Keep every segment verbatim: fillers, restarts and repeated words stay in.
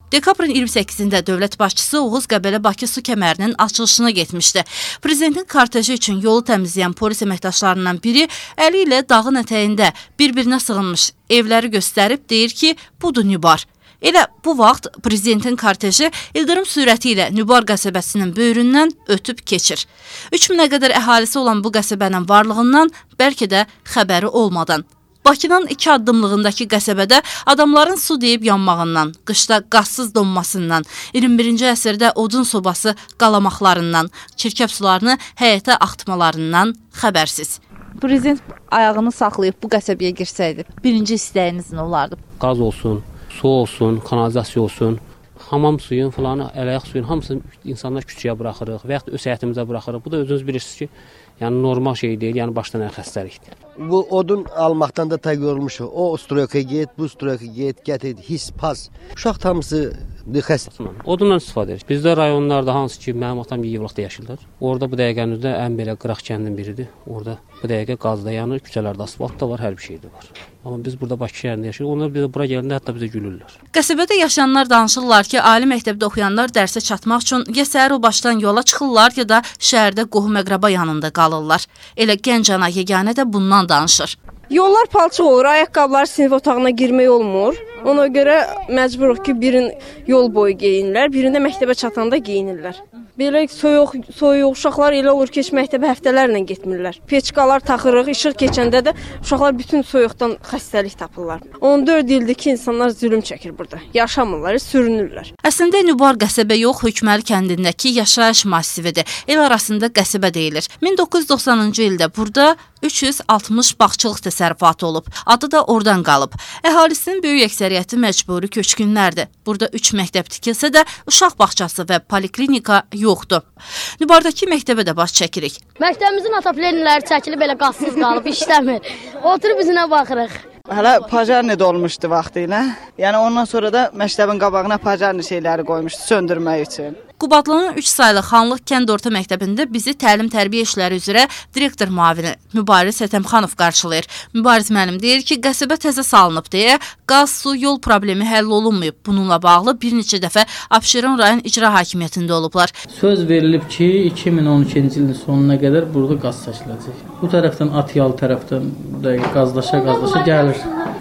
Dekabrın iyirmi səkkizində dövlət başçısı Oğuz Qəbələ-Bakı su kəmərinin açılışına getmişdi. Prezidentin korteji üçün yolu təmizləyən polis əməkdaşlarından biri əli ilə dağın ətəyində bir-birinə sığınmış evləri göstərib deyir ki, budur Nübar. Elə bu vaxt prezidentin korteji ildırım sürəti ilə Nübar qəsəbəsinin böyründən ötüb keçir. üç minə qədər əhalisi olan bu qəsəbənin varlığından bəlkə də xəbəri olmadan. Bakının iki addımlığındakı qəsəbədə adamların su deyib yanmağından, qışda qazsız donmasından, iyirmi birinci əsrdə odun sobası qalamaqlarından, çirkəb sularını həyətə axtmalarından xəbərsiz. Prezident ayağını saxlayıb bu qəsəbəyə girsəydi, birinci istəyiniz nə olardı? Qaz olsun, su olsun, kanalizasiya olsun, hamam suyun falan, ələyaq suyun hamısını insanlar küçüyə buraxırıq və yaxud öz həyətimizə buraxırıq. Bu da özünüz bilirsiniz ki, yəni normal şey deyil, yəni başdan xəstəlikdir. Bu odun almaqdan da tək yorulmuşuq. O stroyka get, bu stroyka get, gətir, his, pas. Uşaq hamısı xəstə. Odundan istifadə edirik. Bizdə rayonlarda hansı ki, mənim atam Yevlaxda yaşayırlar. Orada bu dəqiqənizdə ən belə qıraq kəndin biridir. Orada bu dəqiqə qazda yanır, küçələrdə asfalt da var, hər bir şey də var. Amma biz burada Bakı şəhərində yaşayırıq. Onlar bizə bura gələndə hətta bizə gülürlər. Qəsəbədə yaşayanlar danışırlar ki, ali məktəbdə oxuyanlar dərsə çatmaq üçün ya səhər o başdan yola çıxırlar, ya da şəhərdə qohum-əqraba yanında qalırlar. Elə gənc ana yeganə də bundan danışır. Yollar palçıq olur, ayaqqabılar sinif otağına girmək olmur. Ona görə məcburuq ki, birin yol boyu geyinirlər, birində məktəbə çatanda geyinirlər. Belə soyuq, soyuq uşaqlar elə olur ki, məktəbə həftələrlə getmirlər. Peçkalar taxırıq, işıq keçəndə də uşaqlar bütün soyuqdan xəstəlik tapırlar. on dörd ildir ki, insanlar zülüm çəkir burada. Yaşamırlar, sürünürlər. Əslində Nübar qəsəbə yox, Hökməli kəndindəki yaşayış massividir. El arasında qəsəbə deyilir. min doqquz yüz doxsanıncı ildə burada üç yüz altmış bağçılıq təsərrüfatı olub. Adı da oradan qalıb. Əhalisinin böyük əksəriyyəti məcburi köçkünlərdir. Burada üç məktəb tikilsə də uşaq bağçası və poliklinika yoxdur. Nübardakı məktəbə də baş çəkirik. Məktəbimizin ataplenləri çəkilib belə qazsız qalıb, işləmir. Oturub üzünə baxırıq. Hələ pajarni dolmuşdu vaxtı ilə. Yəni ondan sonra da məktəbin qabağına pajarni şeyləri qoymuşdu söndürmək üçün. Qubadlının üç saylı Xanlıq kənd orta məktəbində bizi təlim-tərbiyə işləri üzrə direktor müavini Mübariz Hətəmxanov qarşılayır. Mübariz müəllim deyir ki, qəsəbə təzə salınıb deyə qaz, su, yol problemi həll olunmayıb. Bununla bağlı bir neçə dəfə Abşeron rayon icra hakimiyyətində olublar. Söz verilib ki, iki min on ikinci ilin sonuna qədər burada qaz çəkiləcək. Bu tərəfdən Atyalı tərəfdən qazlaşa-qazlaşa gəlir.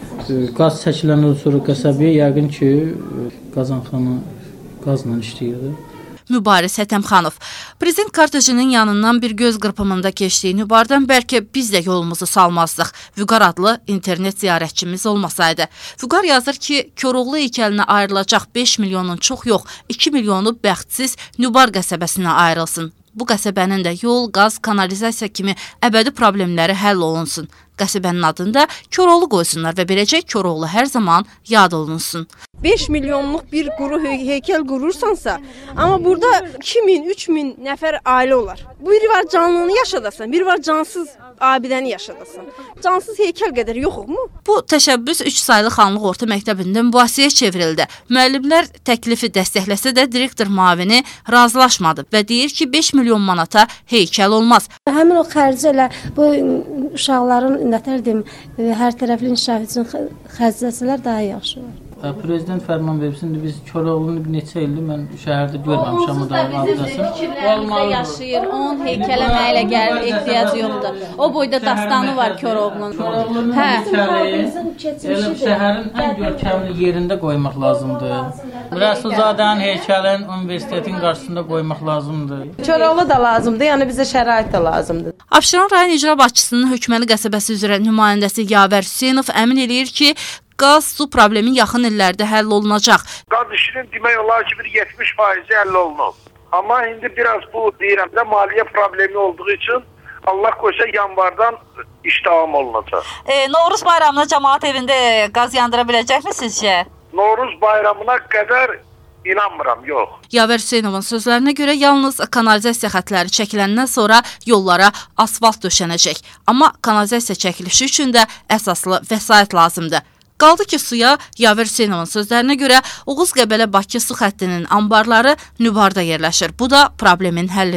Qaz çəkiləndən sonra qəsəbəyə yəqin ki, qazanxana qazla işləyirdi. Mübariz Hətəmxanov. Prezident kortejinin yanından bir göz qırpımında keçdiyi Nübardan bəlkə biz də yolumuzu salmazdıq. Vüqar adlı internet ziyarətçimiz olmasaydı. Vüqar yazır ki, Koroğlu heykəlinə ayrılacaq beş milyonun çox yox, iki milyonu bəxtsiz Nübar qəsəbəsinə ayrılsın. Bu qəsəbənin də yol, qaz, kanalizasiya kimi əbədi problemləri həll olunsun. Qəsəbənin adında Koroğlu qoysunlar və beləcə Koroğlu hər zaman yad olunsun. beş milyonluq bir quru heykəl qurursansa, amma burada iki min, üç min nəfər ailə olar. Biri var canlını yaşadasan, biri var cansız abidəni yaşadasan. Cansız heykəl qədər yoxuqmu? Bu təşəbbüs üç saylı Xanlıq orta məktəbində mübahisəyə çevrildi. Müəllimlər təklifi dəstəkləsə də direktor müavini razılaşmadı və deyir ki, beş milyon manata heykəl olmaz. Həmin o xərclər bu uşaqların nətərdim, hər tərəfli inkişaf üçün xərcləsələr daha yaxşı olur. Prezident fərman versin, biz Koroğlunu neçə ildir mən şəhərdə görməmişəm o da adresini. Fikirlərimizdə yaşayır, onun heykələ nə ilə gəlir, ehtiyacı yoxdur. O boyda dastanı var Koroğlunun. Koroğlunun heykəli elə şəhərin ən görkəmli yerində qoymaq lazımdır. Rəsulzadənin heykəlin universitetin qarşısında qoymaq lazımdır. Koroğlu da lazımdır, yəni bizə şərait də lazımdır. Abşeron rayon icra başçısının Hökməli qəsəbəsi üzrə nümayəndəsi Yavər Hüseynov əmin eləyir ki, qaz, su problemi yaxın illərdə həll olunacaq. Qaz işinin demək olar ki, bir yetmiş faizi həll olunub. Amma indi biraz bu deyirəm də maliyyə problemi olduğu üçün Allah qoysa yanvardan iş davam olunacaq. E, Novruz bayramına cəmaət evində qaz yandıra biləcəkmi sizcə? Novruz bayramına qədər İnanmıram, yox. Yavər Hüseynovun sözlərinə görə yalnız kanalizasiya xətləri çəkiləndən sonra yollara asfalt döşənəcək. Amma kanalizasiya çəkilişi üçün də əsaslı vəsait lazımdır. Qaldı ki, suya Yavər Hüseynovun sözlərinə görə Oğuz Qəbələ-Bakı su xəttinin ambarları Nübarda yerləşir. Bu da problemin həllini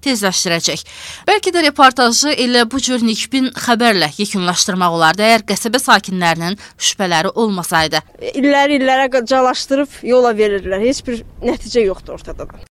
tezləşdirəcək. Bəlkə də reportajı elə bu cür nikbin xəbərlə yekunlaşdırmaq olardı, əgər qəsəbə sakinlərinin şübhələri olmasaydı. İlləri illərə calaşdırıb yola verirlər. Heç bir nəticə yoxdur ortada.